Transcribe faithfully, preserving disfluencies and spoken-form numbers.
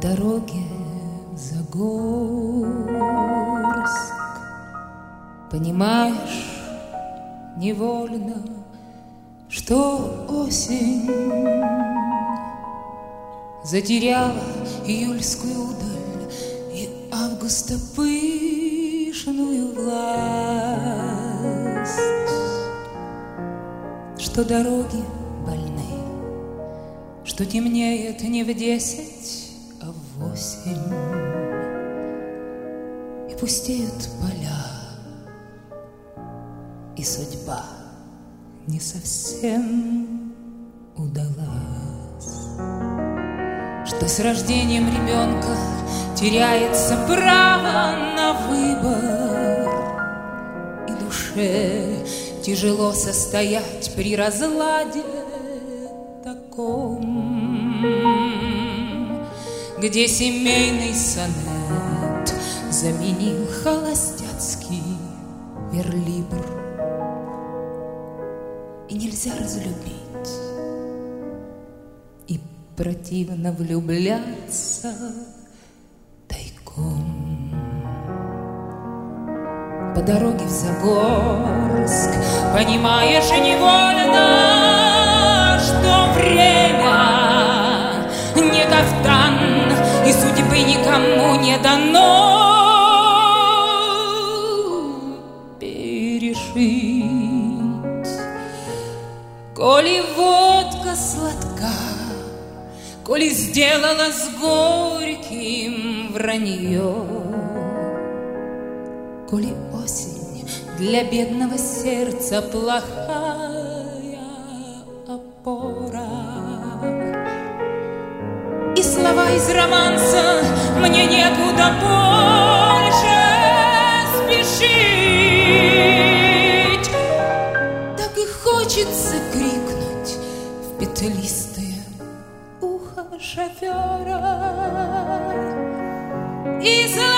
дороге в Загорск. Понимаешь невольно, что осень затеряла июльскую удаль и августа пышную власть, что дороги больны, что темнеет не в десять, а в восемь, и пустеют поля, и судьба не совсем удалась, что с рождением ребенка теряется право на выбор, и душе тяжело состоять при разладе таком, где семейный сонет заменил холостяцкий верлибр. И нельзя разлюбить, и противно влюбляться тайком. По дороге в Загорск понимаешь невольно, что время не кафтан, и судьбы никому не дано перешить. Коли водка сладка, коли сделала с горьким вранье, коли осень для бедного сердца плохая опора, и слова из романса мне некуда больше спешить, так и хочется крикнуть в петлистое ухо шофера: и